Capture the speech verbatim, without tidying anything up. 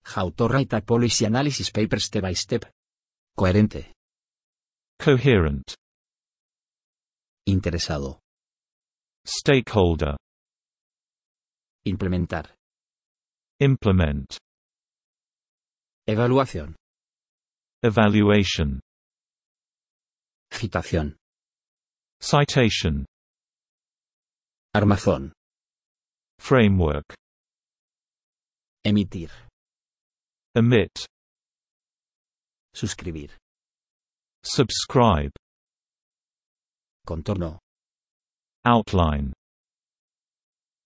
How to write a policy analysis paper step by step. Coherente. Coherent. Interesado. Stakeholder. Implementar. Implement. Evaluación. Evaluation. Citación. Citation. Armazón. Framework. Emitir. Emit. Suscribir. Subscribe. Contorno. Outline.